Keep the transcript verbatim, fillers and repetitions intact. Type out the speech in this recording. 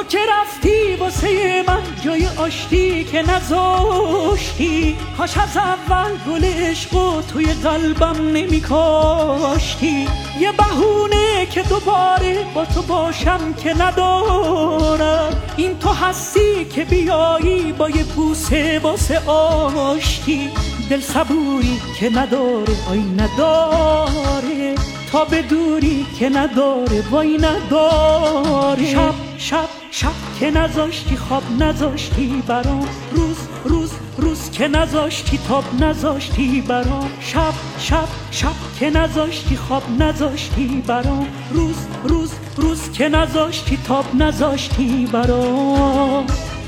که رفتی واسه من جای آشتی که نذاشتی، کاش از اول گل عشقو توی قلبم نمی کاشتی. یه بهونه که دوباره با تو باشم که ندارم، این تو هستی که بیایی با یه بوسه واسه آشتی. دل صبوری که نداره وای نداره، تا به دوری که نداره وای نداره. شب شب شب که نذاشتی خواب نذاشتی برام، روز روز روز که نذاشتی تاب نذاشتی برام. شب شب شب که نذاشتی خواب نذاشتی برام، روز روز روز که نذاشتی تاب نذاشتی برام.